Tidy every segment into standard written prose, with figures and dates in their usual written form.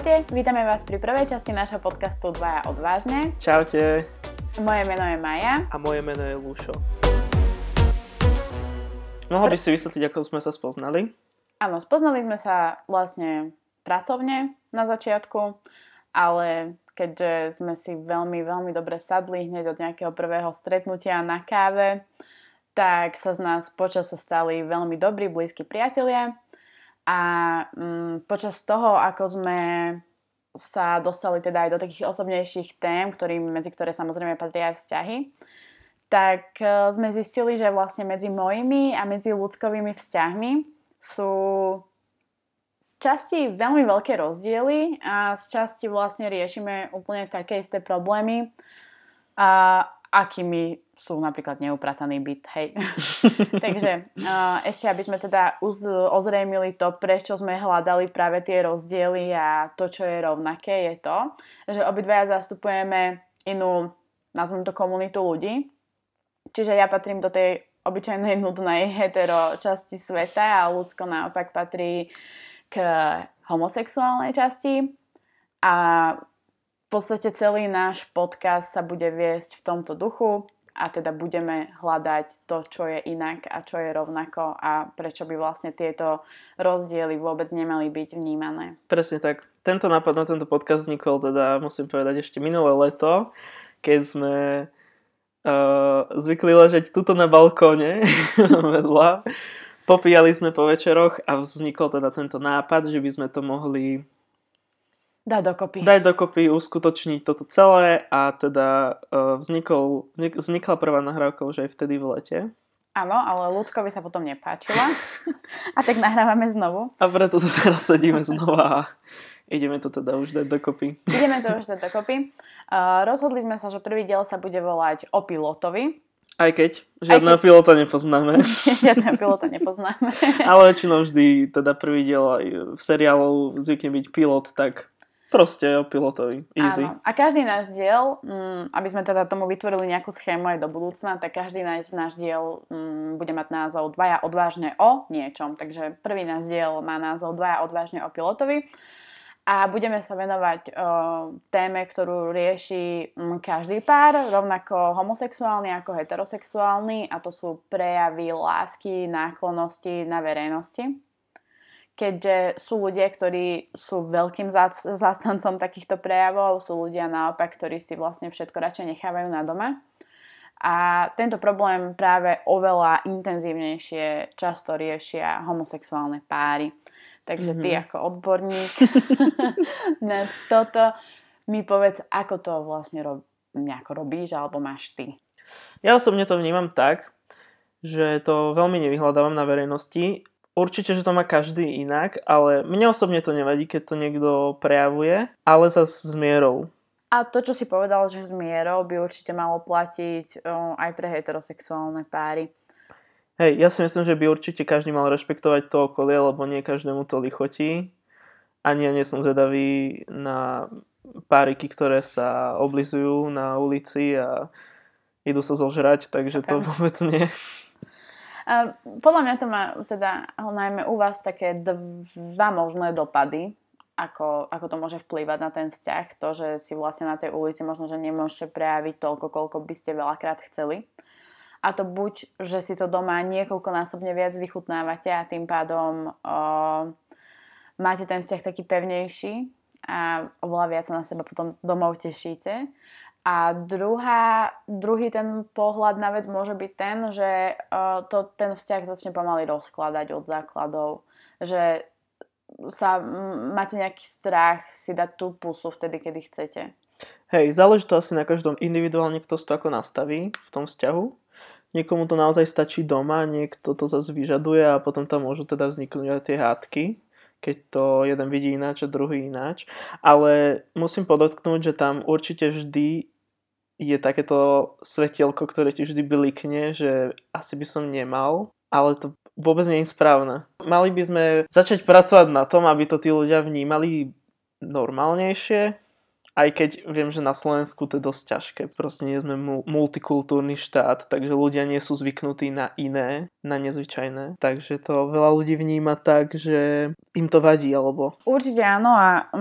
Ahojte, vítame vás pri prvej časti nášho podcastu Dvaja odvážne. Čaute. Moje meno je Maja. A moje meno je Lúšo. Mohla by si vysvetliť, ako sme sa spoznali? Áno, spoznali sme sa vlastne pracovne na začiatku, ale keďže sme si veľmi dobre sadli hneď od nejakého prvého stretnutia na káve, tak sa z nás počasie stali veľmi dobrí, blízki priatelia. A počas toho, ako sme sa dostali teda aj do takých osobnejších tém, medzi ktoré samozrejme patria aj vzťahy, tak sme zistili, že vlastne medzi mojimi a medzi ľudskými vzťahmi sú z časti veľmi veľké rozdiely a z časti vlastne riešime úplne také isté problémy, akými sú napríklad neuprataný byt, hej. Takže ešte, aby sme teda ozrejmili to, prečo sme hľadali práve tie rozdiely a to, čo je rovnaké, je to, že obidvaja zastupujeme inú, nazvem to, komunitu ľudí. Čiže ja patrím do tej obyčajnej nudnej hetero časti sveta a ľudsko naopak patrí k homosexuálnej časti. A v podstate celý náš podcast sa bude viesť v tomto duchu a teda budeme hľadať to, čo je inak a čo je rovnako a prečo by vlastne tieto rozdiely vôbec nemali byť vnímané. Presne tak. Tento nápad na tento podcast vznikol teda, musím povedať, ešte minulé leto, keď sme zvykli ležať tuto na balkóne vedľa. Popíjali sme po večeroch a vznikol teda tento nápad, že by sme to mohli dať dokopy, uskutočniť toto celé a teda vznikla prvá nahrávka už aj vtedy v lete. Áno, ale Ľudkovi sa potom nepáčila a tak nahrávame znovu. A preto tu teraz sedíme znova a ideme to teda už dať dokopy. Rozhodli sme sa, že prvý diel sa bude volať o pilotovi. Aj keď žiadneho pilota nepoznáme. Žiadneho pilota nepoznáme. Ale väčšinou vždy teda prvý diel aj v seriálu zvykne byť pilot, tak proste o pilotovi. Easy. Áno. A každý náš diel, aby sme teda tomu vytvorili nejakú schému aj do budúcna, tak každý náš diel bude mať názov Dvaja odvážne o niečom. Takže prvý náš diel má názov Dvaja odvážne o pilotovi. A budeme sa venovať téme, ktorú rieši každý pár, rovnako homosexuálny ako heterosexuálny, a to sú prejavy lásky, náklonnosti na verejnosti. Keďže sú ľudia, ktorí sú veľkým zástancom takýchto prejavov, sú ľudia naopak, ktorí si vlastne všetko radšej nechávajú na doma. A tento problém práve oveľa intenzívnejšie často riešia homosexuálne páry. Takže ty ako odborník na toto mi povedz, ako to vlastne nejako robíš alebo máš ty. Ja osobne to vnímam tak, že to veľmi nevyhľadávam na verejnosti. Určite, že to má každý inak, ale mne osobne to nevadí, keď to niekto prejavuje, ale zase s mierou. A to, čo si povedal, že s mierou, by určite malo platiť aj pre heterosexuálne páry. Hej, ja si myslím, že by určite každý mal rešpektovať to okolie, lebo nie každému to lichotí. Ani ja nie som zvedavý na páriky, ktoré sa oblizujú na ulici a idú sa zožrať, takže to vôbec nie. Podľa mňa to má teda najmä u vás také dva možné dopady, ako to môže vplývať na ten vzťah. To, že si vlastne na tej ulici možno, že nemôžete prejaviť toľko, koľko by ste veľakrát chceli. A to buď, že si to doma niekoľkonásobne viac vychutnávate a tým pádom máte ten vzťah taký pevnejší a oveľa viac na seba potom domov tešíte. A druhý ten pohľad na vec môže byť ten, že ten vzťah začne pomaly rozkladať od základov. Že máte nejaký strach si dať tú pusu vtedy, kedy chcete. Hej, záleží to asi na každom individuálne, kto si to ako nastaví v tom vzťahu. Niekomu to naozaj stačí doma, niekto to zase vyžaduje a potom tam môžu teda vzniknúť aj tie hádky, keď to jeden vidí ináč a druhý ináč. Ale musím podotknúť, že tam určite vždy je takéto svetielko, ktoré ti vždy blikne, že asi by som nemal, ale to vôbec nie je správne. Mali by sme začať pracovať na tom, aby to tí ľudia vnímali normálnejšie, aj keď viem, že na Slovensku to je dosť ťažké. Proste nie sme multikultúrny štát, takže ľudia nie sú zvyknutí na iné, na nezvyčajné. Takže to veľa ľudí vníma tak, že im to vadí, alebo... Určite áno a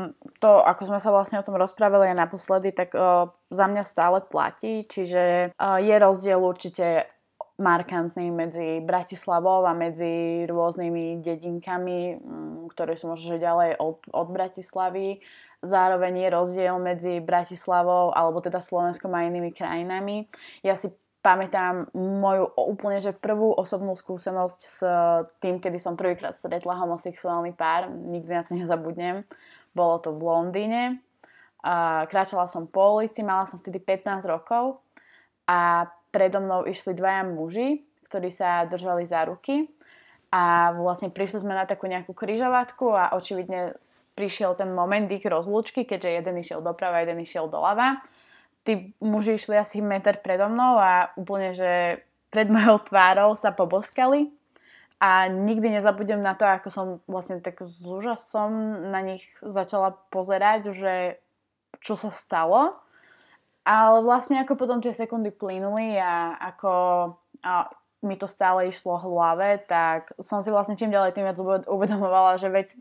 to, ako sme sa vlastne o tom rozprávali aj naposledy, tak za mňa stále platí, čiže je rozdiel určite markantný medzi Bratislavou a medzi rôznymi dedinkami, ktoré sú možno ďalej od Bratislavy. Zároveň je rozdiel medzi Bratislavou alebo teda Slovenskom a inými krajinami. Ja si pamätám moju úplne že prvú osobnú skúsenosť s tým, kedy som prvýkrát stretla homosexuálny pár. Nikdy na to nezabudnem. Bolo to v Londýne. Kráčala som po ulici, mala som vtedy 15 rokov a predo mnou išli dvaja muži, ktorí sa držali za ruky a vlastne prišli sme na takú nejakú križovatku a očividne prišiel ten moment ich rozlúčky, keďže jeden išiel doprava, jeden išiel doľava. Tí muži išli asi meter predo mnou a úplne, že pred mojou tvárou sa poboskali a nikdy nezabudem na to, ako som vlastne tak s úžasom na nich začala pozerať, že čo sa stalo. Ale vlastne ako potom tie sekundy plynuli a ako mi to stále išlo v hlave, tak som si vlastne čím ďalej tým viac uvedomovala, že veď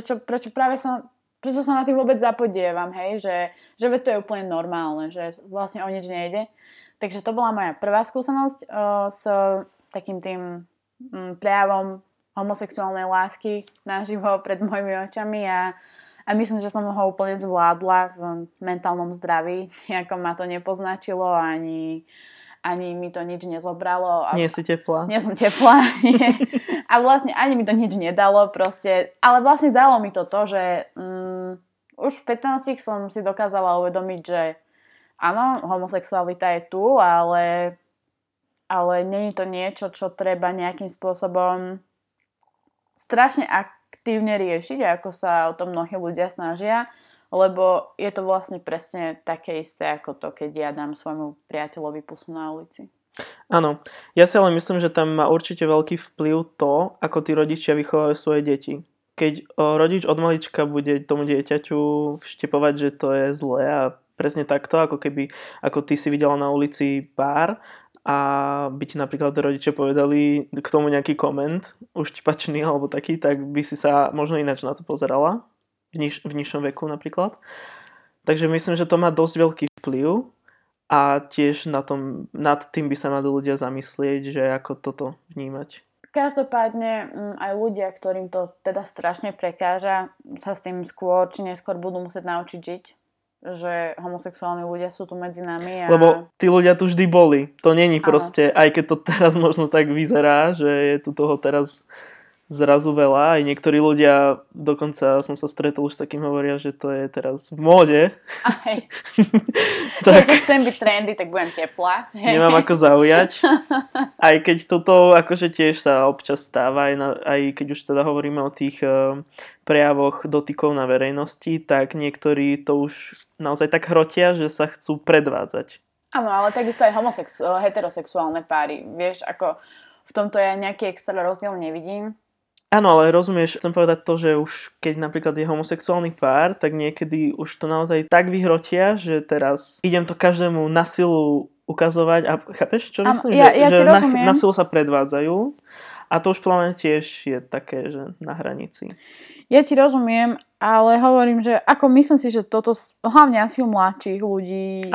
prečo sa na tým vôbec zapodievam, hej, že veď to je úplne normálne, že vlastne o nič nejde. Takže to bola moja prvá skúsenosť s takým tým prejavom homosexuálnej lásky naživo pred mojimi očami a myslím, že som ho úplne zvládla v mentálnom zdraví. Nejako ma to nepoznačilo, ani mi to nič nezobralo. Nie si teplá? Nie som teplá, nie. A vlastne ani mi to nič nedalo proste. Ale vlastne dalo mi to, že už v 15 som si dokázala uvedomiť, že áno, homosexualita je tu, ale nie je to niečo, čo treba nejakým spôsobom strašne aktívne riešiť, ako sa o tom mnohí ľudia snažia, lebo je to vlastne presne také isté ako to, keď ja dám svojmu priateľovi pusu na ulici. Áno, ja si ale myslím, že tam má určite veľký vplyv to, ako tí rodičia vychovajú svoje deti. Keď rodič od malička bude tomu dieťaťu vštepovať, že to je zlé a presne takto, ako ty si videla na ulici pár a by ti napríklad rodičia povedali k tomu nejaký koment uštipačný alebo taký, tak by si sa možno ináč na to pozerala v nižšom veku napríklad. Takže myslím, že to má dosť veľký vplyv a tiež nad tým by sa mali ľudia zamyslieť, že ako toto vnímať. Každopádne aj ľudia, ktorým to teda strašne prekáža, sa s tým skôr či neskôr budú musieť naučiť žiť. Že homosexuálni ľudia sú tu medzi nami. Lebo tí ľudia tu vždy boli. To není proste, aj keď to teraz možno tak vyzerá, že je tu toho teraz zrazu veľa. Aj niektorí ľudia, dokonca som sa stretol už s takým, hovoria, že to je teraz v móde. Aj. Takže chcem byť trendy, tak budem teplá. Nemám ako zaujať. Aj keď toto akože tiež sa občas stáva, aj keď už teda hovoríme o tých prejavoch dotykov na verejnosti, tak niektorí to už naozaj tak hrotia, že sa chcú predvádzať. Áno, ale takisto aj heterosexuálne páry. Vieš, ako v tomto ja nejaký extra rozdiel nevidím. Áno, ale rozumieš, chcem povedať to, že už keď napríklad je homosexuálny pár, tak niekedy už to naozaj tak vyhrotia, že teraz idem to každému na silu ukazovať a chápeš, čo myslím? Ja že na silu sa predvádzajú a to už podľa mňa tiež je také, že na hranici. Ja ti rozumiem, ale hovorím, že ako myslím si, že toto, hlavne asi u mladších ľudí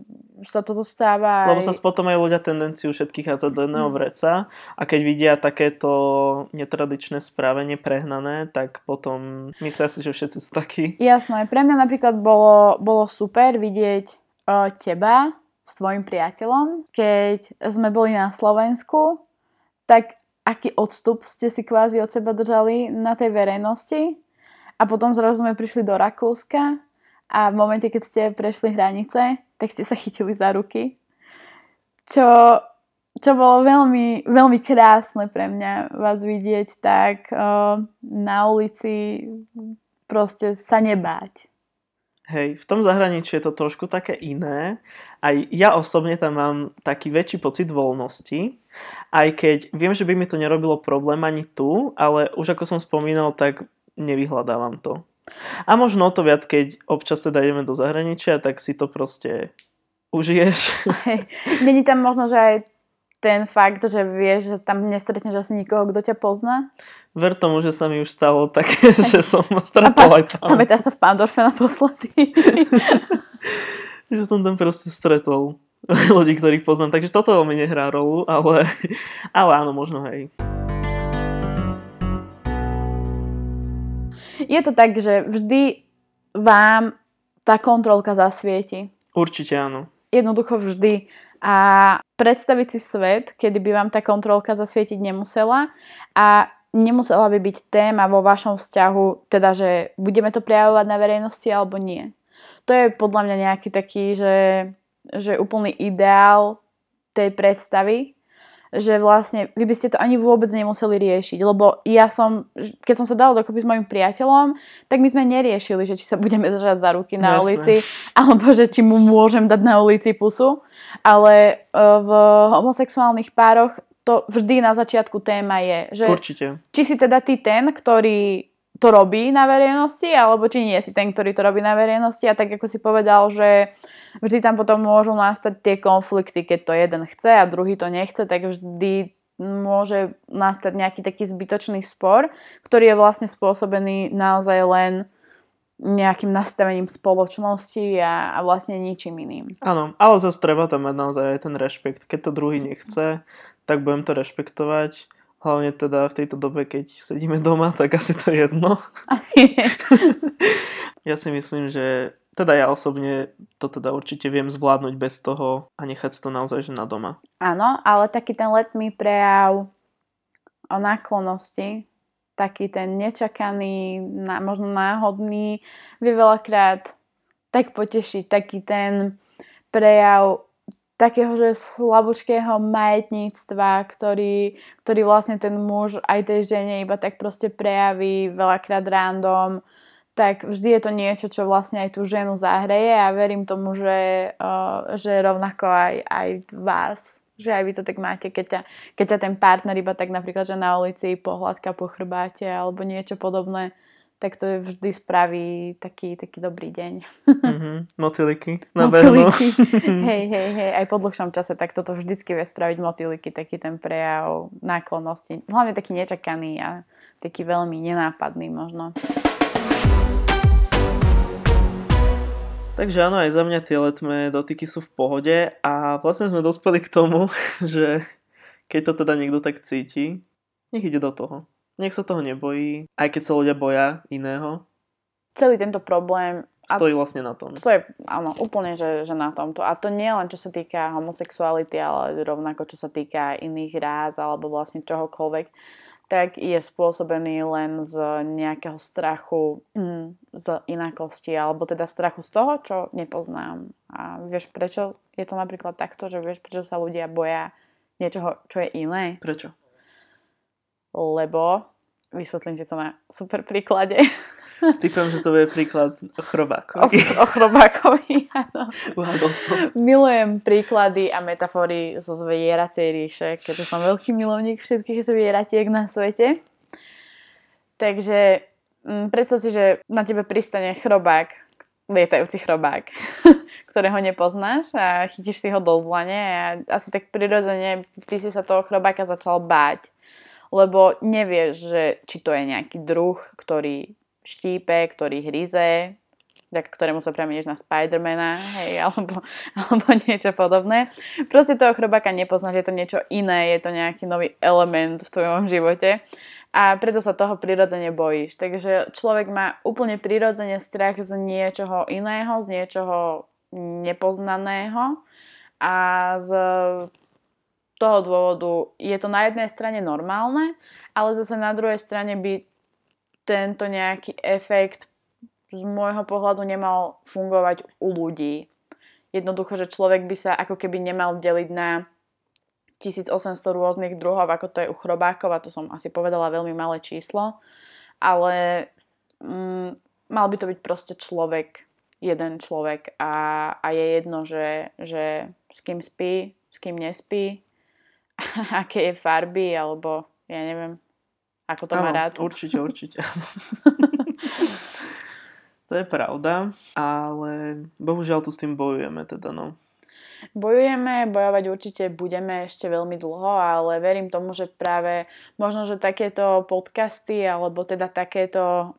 sa toto stáva. Lebo sa potom aj ľudia tendenciu všetkých hádzať do jedného vreca a keď vidia takéto netradičné správanie prehnané, tak potom myslia si, že všetci sú takí. Jasné, pre mňa napríklad bolo super vidieť teba s tvojim priateľom, keď sme boli na Slovensku, tak aký odstup ste si kvázi od seba držali na tej verejnosti a potom zrazu sme prišli do Rakúska a v momente, keď ste prešli hranice, tak ste sa chytili za ruky. Čo bolo veľmi, veľmi krásne pre mňa vás vidieť tak na ulici proste sa nebáť. Hej, v tom zahraničí je to trošku také iné. Aj ja osobne tam mám taký väčší pocit voľnosti. Aj keď viem, že by mi to nerobilo problém ani tu, ale už ako som spomínal, tak nevyhľadávam to. A možno o to viac, keď občas teda ideme do zahraničia, tak si to proste užiješ. Hej. Není tam možno, že aj ten fakt, že vieš, že tam nestretneš asi nikoho, kto ťa pozná? Ver tomu, že sa mi už stalo také, že som stretol aj tam. Pamätáš sa v Pandorfe naposledy? Že som tam proste stretol ľudí, ktorých poznám. Takže toto mi nehrá rolu, ale áno, možno hej. Je to tak, že vždy vám tá kontrolka zasvieti. Určite áno. Jednoducho vždy. A predstaviť si svet, kedy by vám tá kontrolka zasvietiť nemusela a nemusela by byť téma vo vašom vzťahu, teda, že budeme to prejavovať na verejnosti alebo nie. To je podľa mňa nejaký taký, že úplný ideál tej predstavy, že vlastne vy by ste to ani vôbec nemuseli riešiť, lebo keď som sa dala dokopy s mojim priateľom, tak my sme neriešili, že či sa budeme držať za ruky na ulici, alebo že či mu môžem dať na ulici pusu, ale v homosexuálnych pároch to vždy na začiatku téma je, že určite. Či si teda ty ten, ktorý to robí na verejnosti, alebo či nie si ten, ktorý to robí na verejnosti. A tak ako si povedal, že vždy tam potom môžu nastať tie konflikty, keď to jeden chce a druhý to nechce, tak vždy môže nastať nejaký taký zbytočný spor, ktorý je vlastne spôsobený naozaj len nejakým nastavením spoločnosti a vlastne ničím iným. Áno, ale zase treba tam mať naozaj aj ten rešpekt. Keď to druhý nechce, tak budem to rešpektovať. Hlavne teda v tejto dobe, keď sedíme doma, tak asi to je jedno. Asi je. Ja si myslím, že teda ja osobne to teda určite viem zvládnuť bez toho a nechať si to naozaj že na doma. Áno, ale taký ten letmý prejav o náklonnosti, taký ten nečakaný, možno náhodný, vie veľakrát tak potešiť, taký ten prejav takého, že slabúčkého majetníctva, ktorý vlastne ten muž aj tej žene iba tak proste prejaví veľakrát random, tak vždy je to niečo, čo vlastne aj tú ženu zahreje a verím tomu, že rovnako aj vás, že aj vy to tak máte, keď ťa ten partner iba tak napríklad, že na ulici pohľadka po chrbáte alebo niečo podobné, tak to vždy spraví taký dobrý deň. Motýliky nabehnú. Hej, aj po dlhšom čase, tak toto vždycky vie spraviť motýliky, taký ten prejav náklonnosti. Hlavne taký nečakaný a taký veľmi nenápadný možno. Takže áno, aj za mňa tie letmé dotyky sú v pohode a vlastne sme dospeli k tomu, že keď to teda niekto tak cíti, nech ide do toho. Nech sa toho nebojí, aj keď sa ľudia boja iného. Celý tento problém stojí vlastne na tom. Stojí, áno, úplne, že na tomto. A to nie len čo sa týka homosexuality, ale rovnako čo sa týka iných ráz alebo vlastne čohokoľvek, tak je spôsobený len z nejakého strachu z inakosti, alebo teda strachu z toho, čo nepoznám. A vieš, prečo je to napríklad takto, že vieš, prečo sa ľudia boja niečoho, čo je iné? Prečo? Lebo, vysvetlím ti to na super príklade. Typujem, že to bude príklad o chrobákovi. O chrobákovi, áno. Uhádol som. Milujem príklady a metafory zo zvieracej ríše, keďže som veľký milovník všetkých zvieratiek na svete. Takže predstav si, že na tebe pristane chrobák, lietajúci chrobák, ktorého nepoznáš a chytíš si ho do dlane a asi tak prirodzene ty si sa toho chrobáka začal báť. Lebo nevieš, že či to je nejaký druh, ktorý štípe, ktorý hryze, vďaka ktorému sa premenieš na Spidermana, hej, alebo niečo podobné. Proste toho chrobáka nepoznáš, je to niečo iné, je to nejaký nový element v tvojom živote a preto sa toho prirodzene bojíš. Takže človek má úplne prirodzene strach z niečoho iného, z niečoho nepoznaného a z toho dôvodu je to na jednej strane normálne, ale zase na druhej strane by tento nejaký efekt z môjho pohľadu nemal fungovať u ľudí. Jednoducho, že človek by sa ako keby nemal deliť na 1800 rôznych druhov, ako to je u chrobákov, a to som asi povedala veľmi malé číslo, ale mal by to byť proste človek, jeden človek a je jedno, že s kým spí, s kým nespí, aké je farby, alebo ja neviem, ako to má rád. Určite. To je pravda, ale bohužiaľ tu s tým bojujeme teda, no. Bojovať určite budeme ešte veľmi dlho, ale verím tomu, že práve možno, že takéto podcasty, alebo teda takéto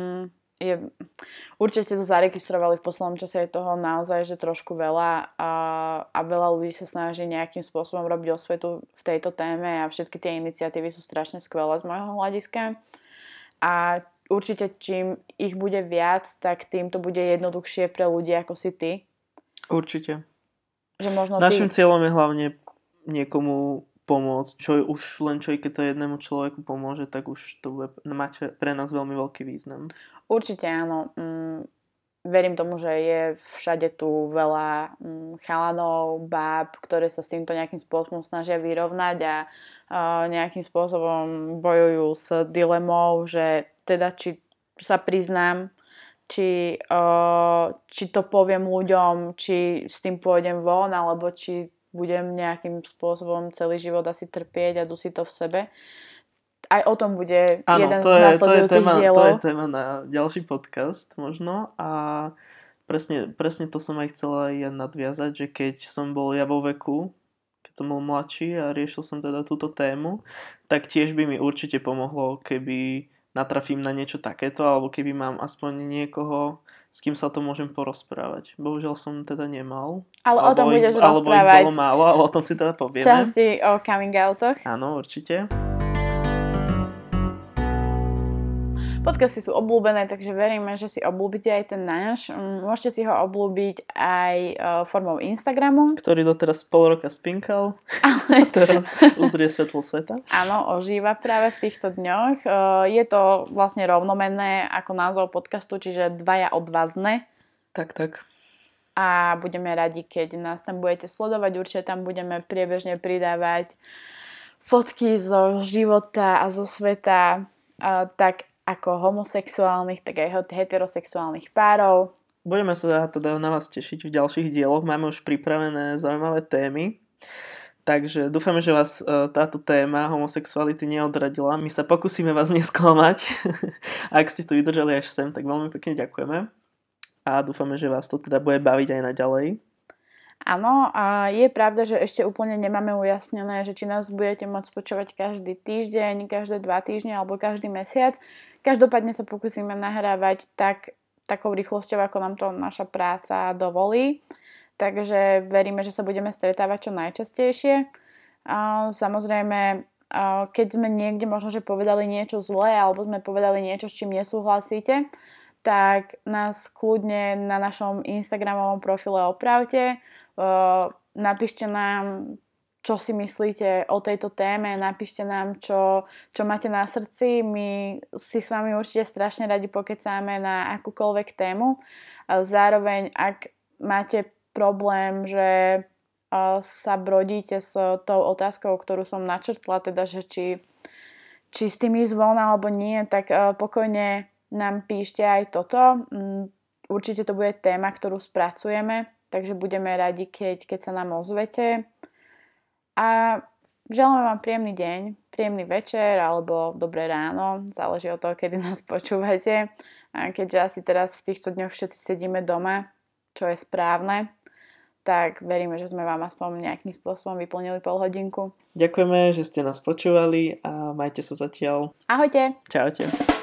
určite to zaregistrovali v poslednom čase, je toho naozaj, že trošku veľa a veľa ľudí sa snaží nejakým spôsobom robiť osvetu v tejto téme a všetky tie iniciatívy sú strašne skvelé z môjho hľadiska. A určite čím ich bude viac, tak tým to bude jednoduchšie pre ľudí ako si ty. Určite. Že možno našim cieľom je hlavne niekomu pomôcť. Keď to jednému človeku pomôže, tak už to bude mať pre nás veľmi veľký význam. Určite áno. Verím tomu, že je všade tu veľa chalanov, báb, ktoré sa s týmto nejakým spôsobom snažia vyrovnať a nejakým spôsobom bojujú s dilemou, že teda či sa priznám, či to poviem ľuďom, či s tým pôjdem von, alebo či budem nejakým spôsobom celý život asi trpieť a dusiť to v sebe. Aj o tom bude jeden z nasledujúcich dielov. To je téma na ďalší podcast možno a presne to som aj chcela aj nadviazať, že keď som bol ja vo veku, keď som bol mladší a riešil som teda túto tému, tak tiež by mi určite pomohlo, keby natrafím na niečo takéto, alebo keby mám aspoň niekoho, s kým sa o tom môžem porozprávať. Bohužiaľ som teda nemal. Ale o tom budeš rozprávať. Alebo ich bolo málo, ale o tom si teda povieme. Časti o coming outoch. Áno, určite. Podcasty sú obľúbené, takže veríme, že si obľúbite aj ten náš. Môžete si ho obľúbiť aj formou Instagramu. Ktorý doteraz pol roka spinkal. A teraz uzrie svetlo sveta. Áno, ožíva práve v týchto dňoch. Je to vlastne rovnomenné ako názov podcastu, čiže dvaja odvážne. Tak. A budeme radi, keď nás tam budete sledovať. Určite tam budeme priebežne pridávať fotky zo života a zo sveta, tak ako homosexuálnych, tak aj heterosexuálnych párov. Budeme sa teda na vás tešiť v ďalších dieloch. Máme už pripravené zaujímavé témy. Takže dúfame, že vás táto téma homosexuality neodradila. My sa pokúsime vás nesklamať. Ak ste tu vydržali až sem, tak veľmi pekne ďakujeme. A dúfame, že vás to teda bude baviť aj naďalej. Áno, a je pravda, že ešte úplne nemáme ujasnené, že či nás budete môcť počúvať každý týždeň, každé 2 týždne alebo každý mesiac. Každopádne sa pokúsime nahrávať takou rýchlosťou, ako nám to naša práca dovolí. Takže veríme, že sa budeme stretávať čo najčastejšie. Samozrejme, keď sme niekde možno, že povedali niečo zlé alebo sme povedali niečo, s čím nesúhlasíte, tak nás kľudne na našom Instagramovom profile opravte. Napíšte nám, čo si myslíte o tejto téme, napíšte nám, čo máte na srdci. My si s vami určite strašne radi pokecáme na akúkoľvek tému. Zároveň, ak máte problém, že sa brodíte s tou otázkou, ktorú som načrtla, teda, že či s tým ísť von alebo nie, tak pokojne nám píšte aj toto. Určite to bude téma, ktorú spracujeme, takže budeme radi, keď sa nám ozvete. A želáme vám príjemný deň, príjemný večer alebo dobré ráno, záleží od toho, kedy nás počúvate. A keďže asi teraz v týchto dňoch všetci sedíme doma, čo je správne, tak veríme, že sme vám aspoň nejakým spôsobom vyplnili polhodinku. Ďakujeme, že ste nás počúvali a majte sa zatiaľ. Ahojte! Čaute.